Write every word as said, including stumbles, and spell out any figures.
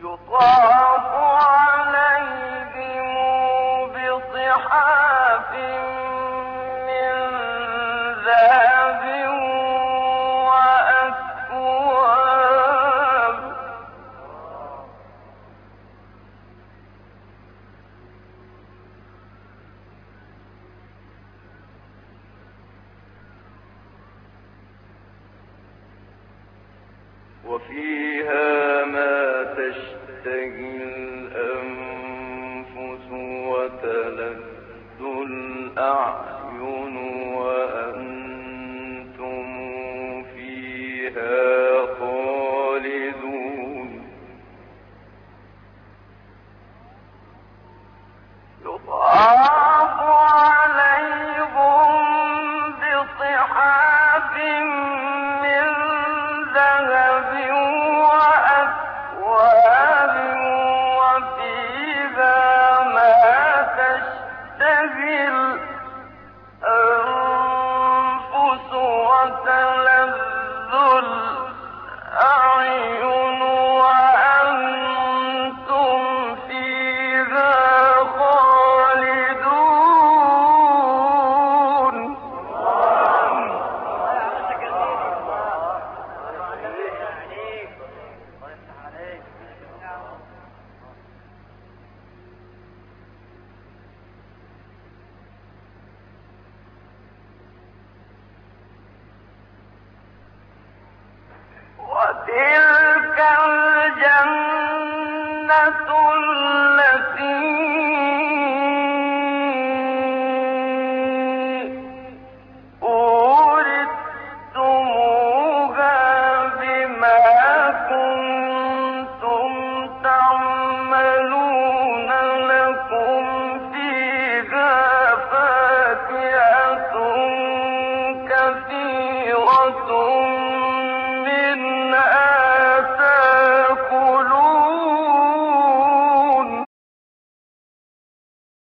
يطاف عليهم بصحاف من ذهب وأكواب وفيها ما تشتهي الأنفس وتلذ الأعين وأنتم فيها خالدون يطاف عليهم بصحاف من ذهب وأكواب وفيها ما تشتهي الأنفس وتلذ الأعين وأنتم فيها خالدون وتلك الجنة التي أورثتموها بما كنتم تعملون لكم فيها فاكهة كثيرة